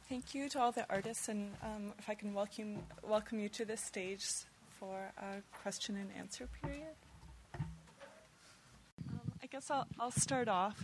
Thank you to all the artists, and if I can welcome you to this stage for a question and answer period. I guess I'll start off.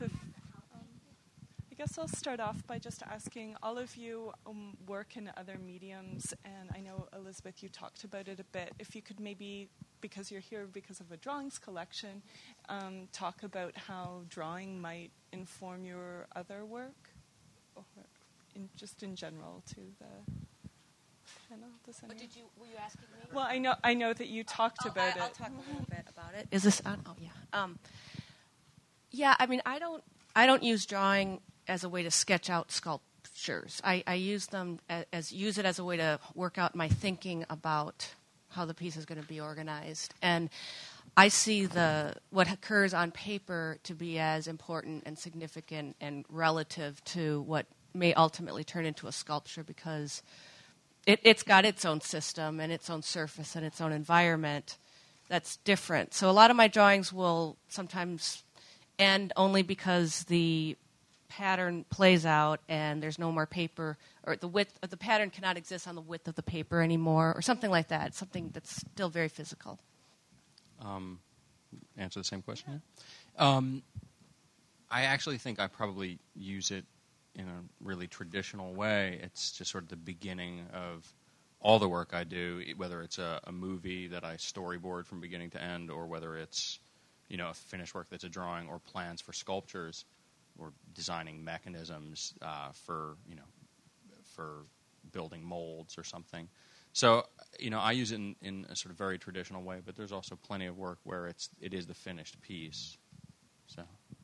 I'll start off by just asking, all of you work in other mediums, and I know, Elizabeth, you talked about it a bit. If you could maybe, because you're here because of a drawings collection, talk about how drawing might inform your other work, or just in general to the panel. Were you asking me? Well, I know that you talked about it. I'll talk a little bit about it. Is this on? Oh, yeah. Yeah, I mean, I don't use drawing as a way to sketch out sculptures. I use them use it as a way to work out my thinking about how the piece is going to be organized. And I see what occurs on paper to be as important and significant and relative to what may ultimately turn into a sculpture, because it's got its own system and its own surface and its own environment that's different. So a lot of my drawings will sometimes end only because the pattern plays out and there's no more paper, or the width of the pattern cannot exist on the width of the paper anymore, or something like that. It's something that's still very physical. Answer the same question? Yeah. I actually think I probably use it in a really traditional way. It's just sort of the beginning of all the work I do, whether it's a movie that I storyboard from beginning to end, or whether it's a finished work that's a drawing, or plans for sculptures, or designing mechanisms for building molds or something. So, I use it in a sort of very traditional way, but there's also plenty of work where it is the finished piece. So,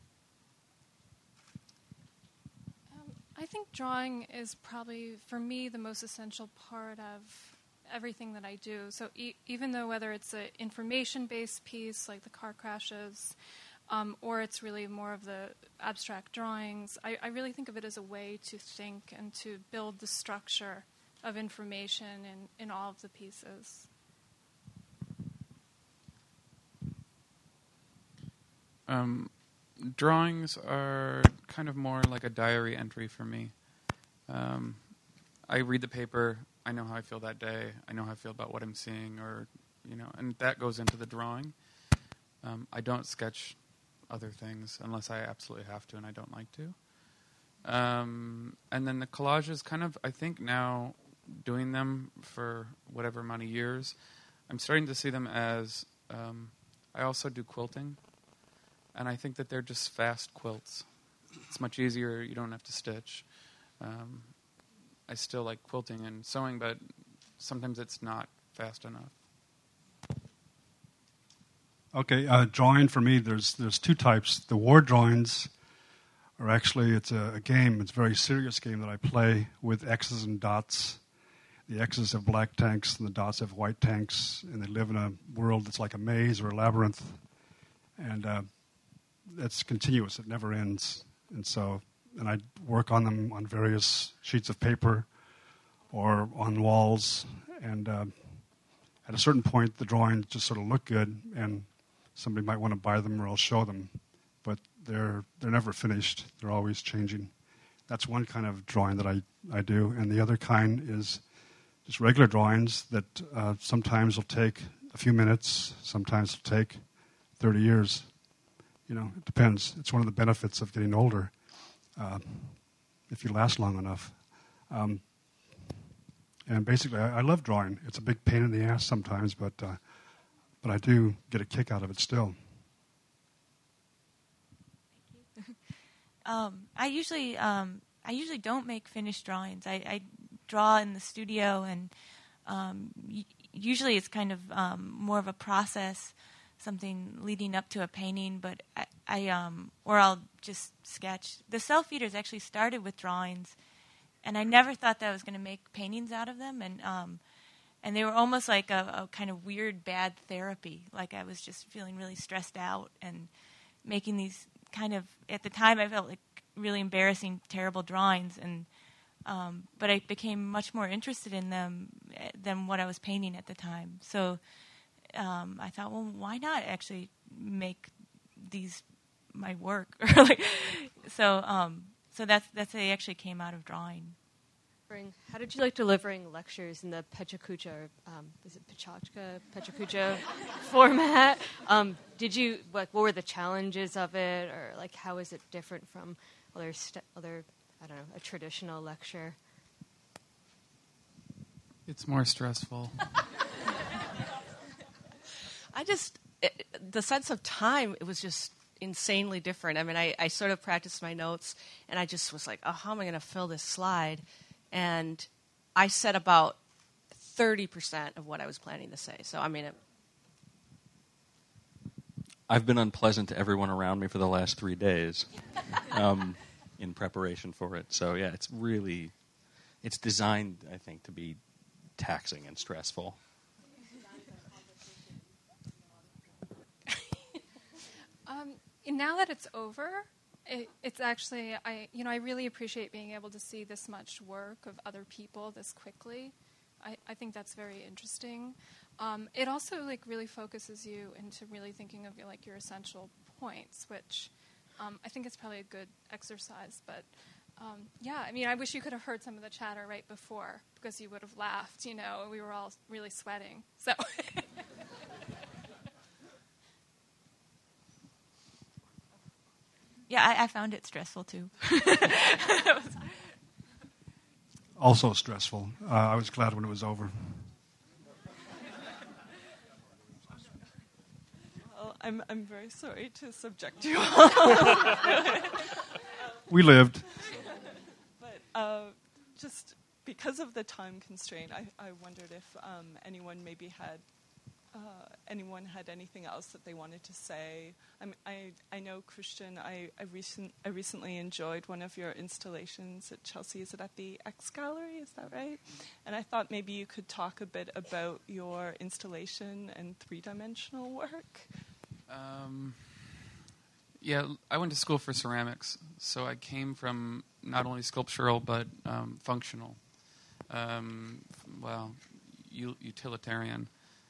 I think drawing is probably, for me, the most essential part of everything that I do. So even though whether it's an information-based piece like the car crashes, or it's really more of the abstract drawings, I really think of it as a way to think and to build the structure of information in all of the pieces. Drawings are kind of more like a diary entry for me. I read the paper, I know how I feel that day, I know how I feel about what I'm seeing, and that goes into the drawing. I don't sketch other things unless I absolutely have to, and I don't like to. And then the collages, kind of, I think now, doing them for whatever amount of years, I'm starting to see them as, I also do quilting, and I think that they're just fast quilts. It's much easier, you don't have to stitch. I still like quilting and sewing, but sometimes it's not fast enough. Okay, drawing for me, there's two types. The war drawings are actually, it's a game, it's a very serious game that I play with X's and dots. The X's have black tanks and the dots have white tanks, and they live in a world that's like a maze or a labyrinth. And it's continuous, it never ends. And I work on them on various sheets of paper or on walls. And at a certain point, the drawings just sort of look good, and somebody might want to buy them, or I'll show them. But they're never finished. They're always changing. That's one kind of drawing that I do. And the other kind is just regular drawings that sometimes will take a few minutes, sometimes will take 30 years. It depends. It's one of the benefits of getting older, if you last long enough. And basically, I love drawing. It's a big pain in the ass sometimes, but I do get a kick out of it still. Thank you. I usually don't make finished drawings. I draw in the studio, and usually it's kind of more of a process, something leading up to a painting. But or I'll just sketch. The Self Feeders actually started with drawings, and I never thought that I was going to make paintings out of them. And they were almost like a kind of weird bad therapy. Like I was just feeling really stressed out and making these kind of, at the time I felt like really embarrassing, terrible drawings. And but I became much more interested in them than what I was painting at the time. So I thought, well, why not actually make these my work? So that's they actually came out of drawing. How did you like delivering lectures in the Pechakucha, is it Pechakucha format? What were the challenges of it, or like how is it different from other I don't know, a traditional lecture? It's more stressful. The sense of time, it was just insanely different. I mean, I sort of practiced my notes, and I just was like, oh, how am I going to fill this slide? And I said about 30% of what I was planning to say. So, I mean, I've been unpleasant to everyone around me for the last 3 days in preparation for it. So, yeah, it's designed, I think, to be taxing and stressful. Now that it's over, it's actually, I really appreciate being able to see this much work of other people this quickly. I think that's very interesting. It also really focuses you into really thinking of your essential points, which I think is probably a good exercise. But I wish you could have heard some of the chatter right before, because you would have laughed. We were all really sweating. So. Yeah, I found it stressful too. Also stressful. I was glad when it was over. Well, I'm very sorry to subject you all. We lived. But just because of the time constraint, I wondered if anyone had anything else that they wanted to say. I know, Christian, I recently enjoyed one of your installations at Chelsea. Is it at the X Gallery? Is that right? And I thought maybe you could talk a bit about your installation and three-dimensional work. Yeah, I went to school for ceramics, so I came from not only sculptural but functional. Utilitarian.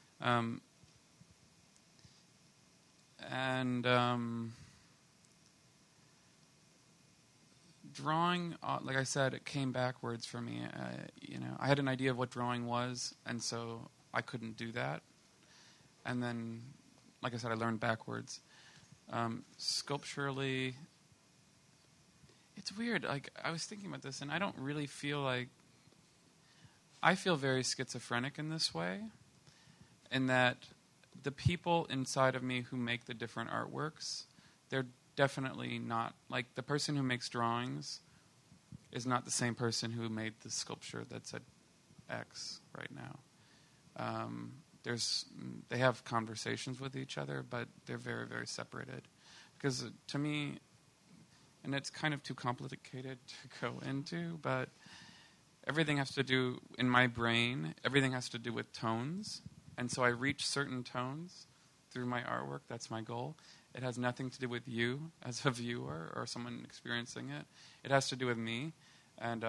Drawing, like I said, it came backwards for me. I had an idea of what drawing was, and so I couldn't do that. And then, like I said, I learned backwards. Sculpturally, it's weird. Like, I was thinking about this, and I don't really feel like... I feel very schizophrenic in this way, in that the people inside of me who make the different artworks, they're definitely not... Like, the person who makes drawings is not the same person who made the sculpture that's at X right now. They have conversations with each other, but they're very, very separated. Because to me, and it's kind of too complicated to go into, but everything has to do, in my brain, everything has to do with tones. And so I reach certain tones through my artwork. That's my goal. It has nothing to do with you as a viewer or someone experiencing it. It has to do with me. And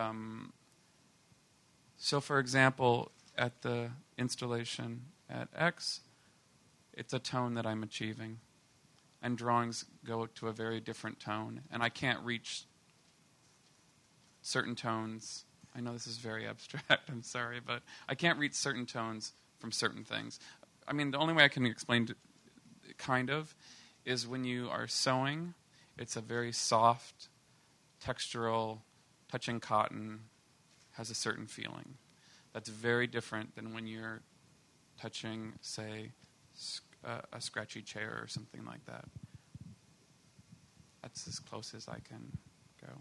so, for example, at the installation at X, it's a tone that I'm achieving. And drawings go to a very different tone. And I can't reach certain tones. I know this is very abstract, I'm sorry, but I can't reach certain tones from certain things. I mean, the only way I can explain it, kind of, is when you are sewing, it's a very soft, textural, touching cotton, has a certain feeling. That's very different than when you're touching, say, a scratchy chair or something like that. That's as close as I can go.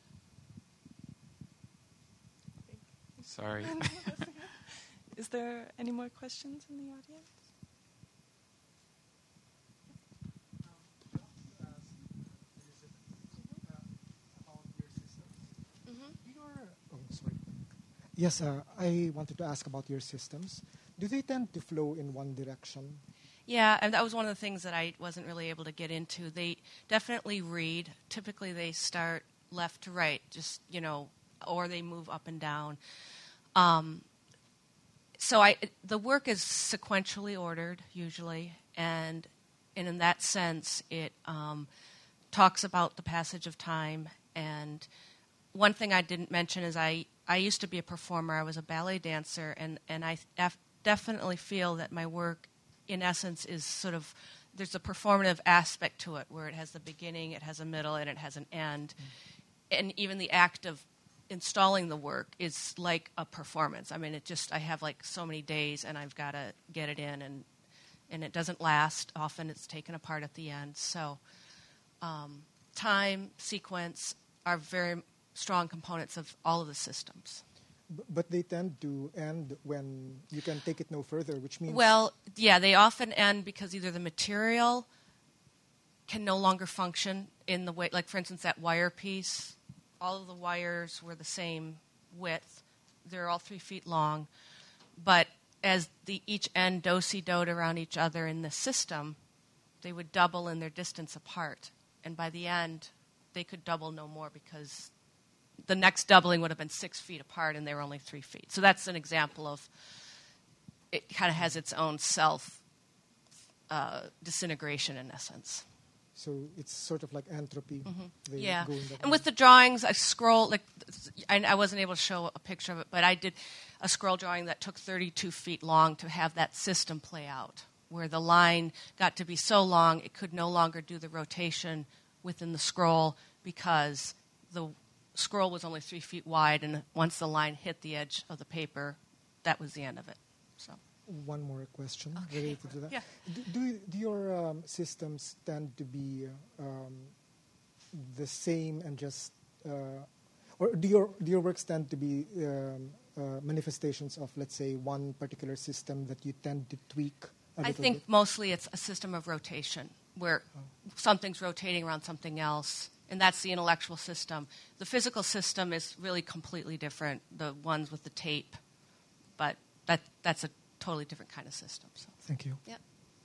Sorry. Is there any more questions in the audience? Yes, I wanted to ask about your systems. Do they tend to flow in one direction? Yeah, and that was one of the things that I wasn't really able to get into. They definitely read. Typically they start left to right, just, or they move up and down. So the work is sequentially ordered, usually, and in that sense, it talks about the passage of time. And one thing I didn't mention is I I used to be a performer. I was a ballet dancer, and I definitely feel that my work, in essence, is sort of, there's a performative aspect to it where it has the beginning, it has a middle, and it has an end. And even the act of installing the work is like a performance. I mean, I have like so many days, and I've got to get it in, and it doesn't last. Often it's taken apart at the end. So time, sequence are very strong components of all of the systems. But they tend to end when you can take it no further, which means... Well, yeah, they often end because either the material can no longer function in the way, like for instance, that wire piece, all of the wires were the same width. They're all 3 feet long. But as each end do-si-doed around each other in the system, they would double in their distance apart. And by the end, they could double no more because the next doubling would have been 6 feet apart, and they were only 3 feet. So that's an example of it kind of has its own self disintegration in essence. So it's sort of like entropy. They Yeah. go in that And with the drawings, I scroll, like I wasn't able to show a picture of it, but I did a scroll drawing that took 32 feet long to have that system play out, where the line got to be so long it could no longer do the rotation within the scroll because the scroll was only 3 feet wide, and once the line hit the edge of the paper, that was the end of it. So. One more question related to that. Yeah. Do your systems tend to be the same and just, or do your works tend to be manifestations of, let's say, one particular system that you tend to tweak a little I think bit? mostly it's a system of rotation where something's rotating around something else, and that's the intellectual system. The physical system is really completely different, the ones with the tape, but that's a totally different kind of system. So. Thank you. Yep.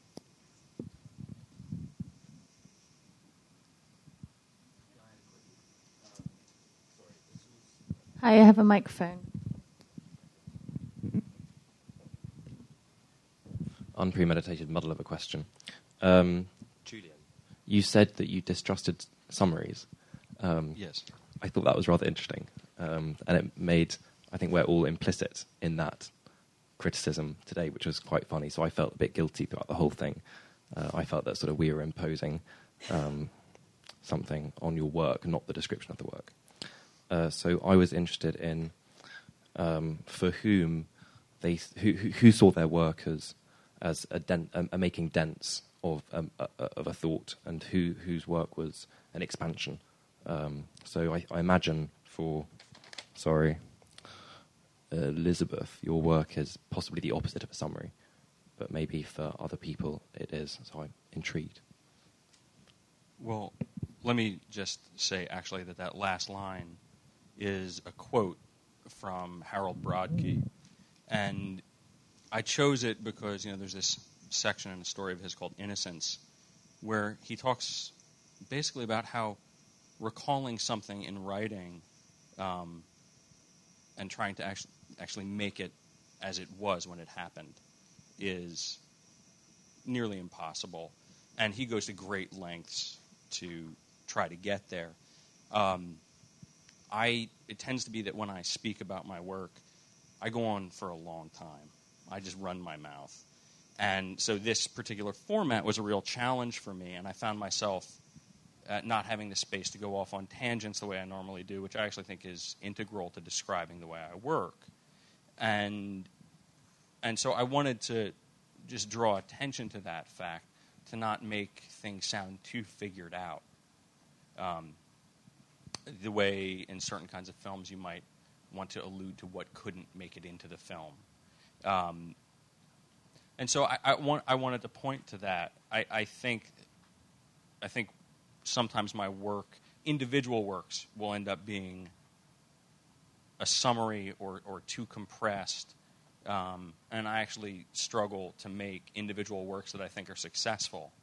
Hi, I have a microphone. Unpremeditated muddle of a question. Julian, you said that you distrusted summaries. Yes. I thought that was rather interesting. And it made, I think we're all implicit in that criticism today, which was quite funny. So I felt a bit guilty throughout the whole thing. I felt that sort of we were imposing something on your work, not the description of the work. So I was interested in for whom who saw their work as a making dents of a thought, and whose work was an expansion. So I imagine for, Elizabeth, your work is possibly the opposite of a summary, but maybe for other people it is. So I'm intrigued. Well, let me just say actually that last line is a quote from Harold Brodke, and I chose it because there's this section in a story of his called Innocence, where he talks basically about how recalling something in writing and trying to actually make it as it was when it happened is nearly impossible, and he goes to great lengths to try to get there. It tends to be that when I speak about my work, I go on for a long time. I just run my mouth. And so this particular format was a real challenge for me, and I found myself not having the space to go off on tangents the way I normally do, which I actually think is integral to describing the way I work. And so I wanted to just draw attention to that fact, to not make things sound too figured out. The way in certain kinds of films you might want to allude to what couldn't make it into the film. And so I wanted to point to that. I think sometimes my work, individual works, will end up being a summary or too compressed. And I actually struggle to make individual works that I think are successful.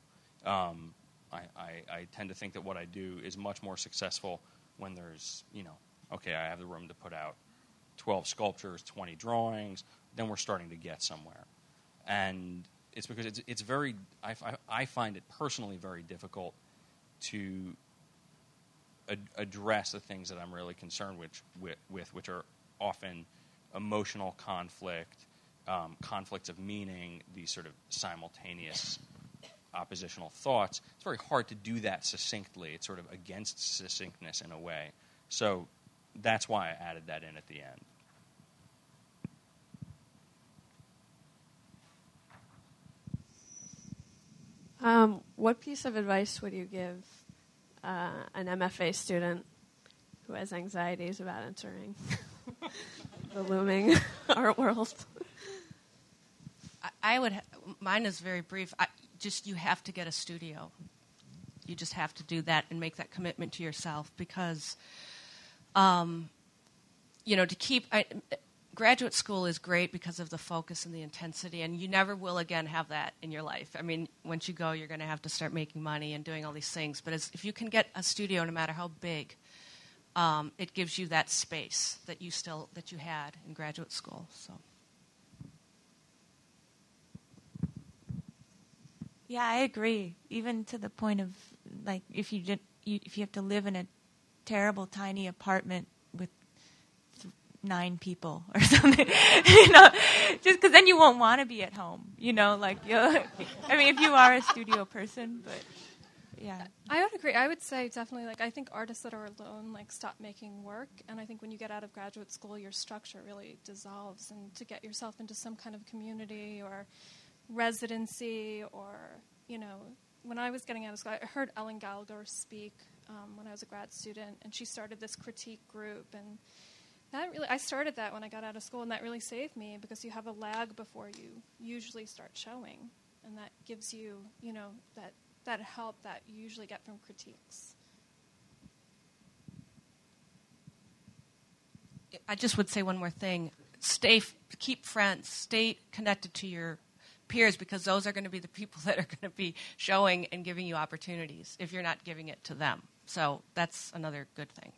I tend to think that what I do is much more successful when there's, okay, I have the room to put out 12 sculptures, 20 drawings, then we're starting to get somewhere. And it's because it's very, I find it personally very difficult to address the things that I'm really concerned with, which are often emotional conflict, conflicts of meaning, these sort of simultaneous oppositional thoughts. It's very hard to do that succinctly. It's sort of against succinctness in a way. So that's why I added that in at the end. What piece of advice would you give an MFA student who has anxieties about entering the looming art world? Mine is very brief. You have to get a studio. You just have to do that and make that commitment to yourself because, graduate school is great because of the focus and the intensity, and you never will again have that in your life. I mean, once you go, you're going to have to start making money and doing all these things. But if you can get a studio, no matter how big, it gives you that space that you had in graduate school. So. Yeah, I agree. Even to the point of like if you have to live in a terrible tiny apartment with 9 people or something, just because then you won't want to be at home. If you are a studio person, but yeah. I would agree. I would say definitely, I think artists that are alone, stop making work. And I think when you get out of graduate school, your structure really dissolves. And to get yourself into some kind of community or residency or, when I was getting out of school, I heard Ellen Gallagher speak when I was a grad student, and she started this critique group. And I started that when I got out of school, and that really saved me because you have a lag before you usually start showing. And that gives you, that help that you usually get from critiques. I just would say one more thing. Keep friends. Stay connected to your peers because those are going to be the people that are going to be showing and giving you opportunities if you're not giving it to them. So that's another good thing.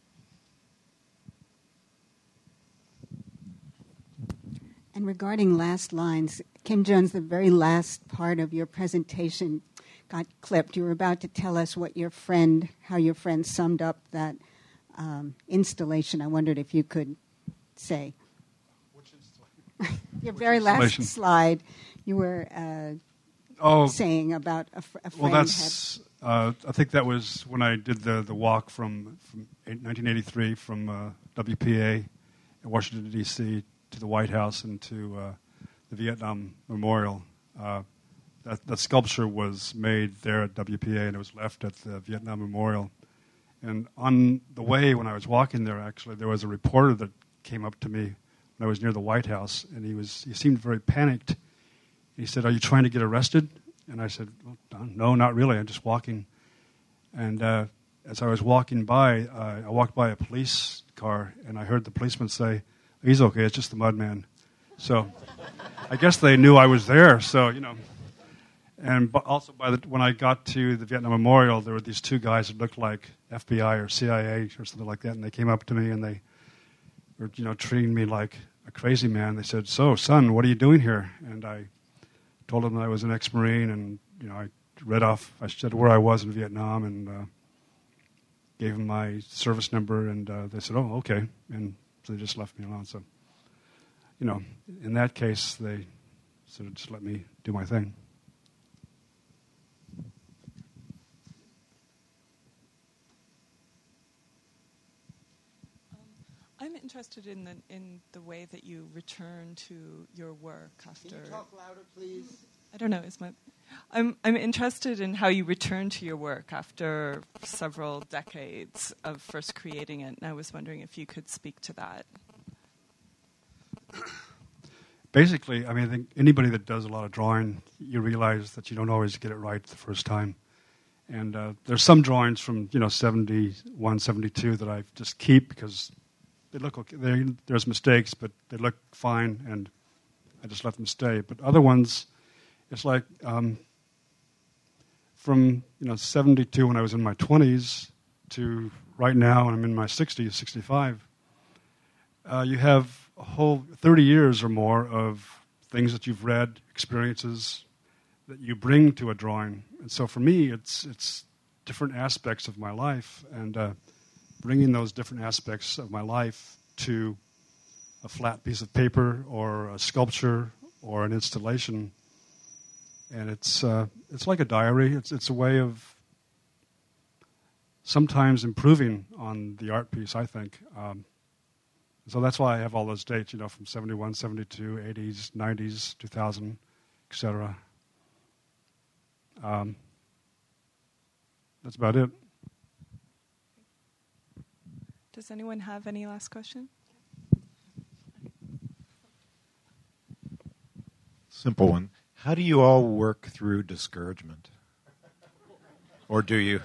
And regarding last lines, Kim Jones, the very last part of your presentation got clipped. You were about to tell us how your friend summed up that installation. I wondered if you could say. Which installation? Your very last slide, you were saying about a friend. Well, that's. I think that was when I did the walk from 1983 from WPA in Washington, D.C. to the White House and to the Vietnam Memorial. That sculpture was made there at WPA, and it was left at the Vietnam Memorial. And on the way, when I was walking there, actually, there was a reporter that came up to me when I was near the White House, and he seemed very panicked. He said, "Are you trying to get arrested?" And I said, well, "No, not really. I'm just walking." And as I was walking by, I walked by a police car, and I heard the policeman say, "He's okay. It's just the Mudman." So I guess they knew I was there. So And also, when I got to the Vietnam Memorial, there were these 2 guys that looked like FBI or CIA or something like that, and they came up to me and they were, treating me like a crazy man. They said, "So, son, what are you doing here?" And I told them I was an ex-Marine, and I said where I was in Vietnam, and gave them my service number, and they said, "Oh, okay," and so they just left me alone. So, in that case, they sort of just let me do my thing. I'm interested in the way that you return to your work after. Can you talk louder, please? I don't know. I'm interested in how you return to your work after several decades of first creating it, and I was wondering if you could speak to that. Basically, I think anybody that does a lot of drawing, you realize that you don't always get it right the first time. And there's some drawings from 71, 72 that I just keep because they look okay. There's mistakes, but they look fine, and I just let them stay. But other ones, it's like from 72 when I was in my 20s to right now when I'm in my 60s, 65. You have a whole 30 years or more of things that you've read, experiences that you bring to a drawing. And so for me, it's different aspects of my life, and bringing those different aspects of my life to a flat piece of paper or a sculpture or an installation. And it's like a diary. It's a way of sometimes improving on the art piece, I think. So that's why I have all those dates, from 71, 72, 80s, 90s, 2000, etc. That's about it. Does anyone have any last question? Simple one. How do you all work through discouragement? Or do you?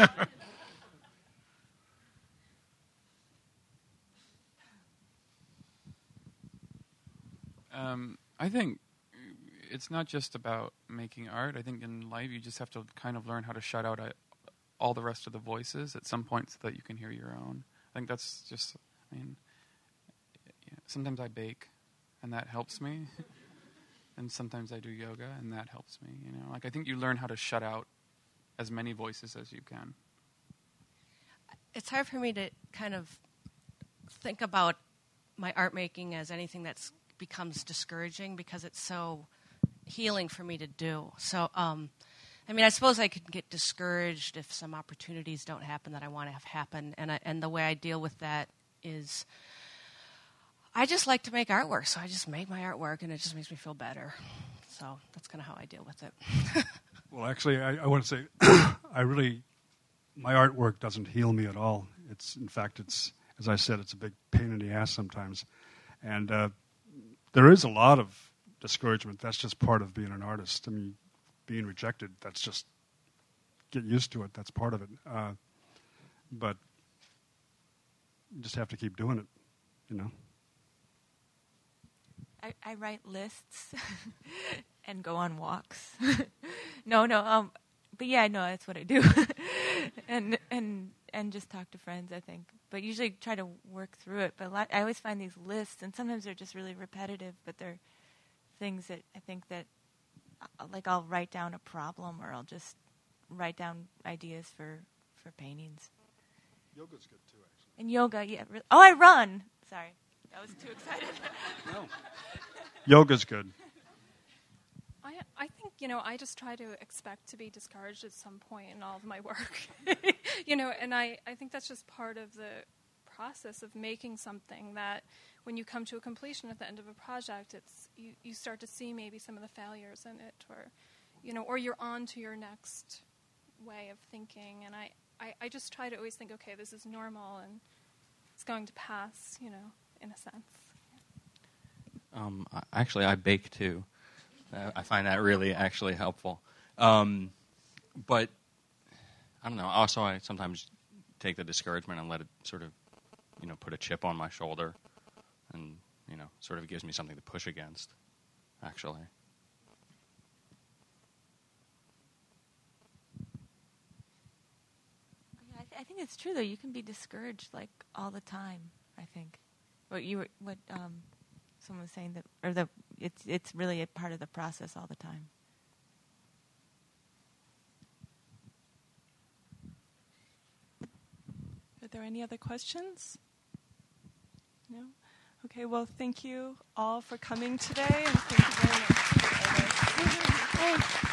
I think it's not just about making art. I think in life you just have to kind of learn how to shut out all the rest of the voices at some point so that you can hear your own. I think that's just, sometimes I bake and that helps me. And sometimes I do yoga and that helps me. I think you learn how to shut out as many voices as you can. It's hard for me to kind of think about my art making as anything that's becomes discouraging because it's so healing for me to do. So, I suppose I could get discouraged if some opportunities don't happen that I want to have happen. And the way I deal with that is I just like to make artwork. So I just make my artwork and it just makes me feel better. So that's kind of how I deal with it. Well, actually, I want to say my artwork doesn't heal me at all. In fact, as I said, it's a big pain in the ass sometimes. And there is a lot of discouragement. That's just part of being an artist. Being rejected, that's just, get used to it. That's part of it. But you just have to keep doing it, I write lists and go on walks. No. But yeah, no, that's what I do. and just talk to friends, I think. But usually try to work through it. But I always find these lists, and sometimes they're just really repetitive, but they're things that I think that, I'll write down a problem, or I'll just write down ideas for paintings. Yoga's good too, actually. And yoga, yeah. I run. Sorry, I was too excited. No. Yoga's good. I think, I just try to expect to be discouraged at some point in all of my work. And I think that's just part of the process of making something that when you come to a completion at the end of a project, it's you start to see maybe some of the failures in it, or you're on to your next way of thinking. And I just try to always think, okay, this is normal and it's going to pass, in a sense. Actually, I bake too. I find that really actually helpful. But I don't know. Also, I sometimes take the discouragement and let it sort of, put a chip on my shoulder, and sort of gives me something to push against. Actually. Yeah, I think it's true though. You can be discouraged all the time. I think. What someone was saying it's really a part of the process all the time. Are there any other questions? No? Okay, well, thank you all for coming today, and thank you very much.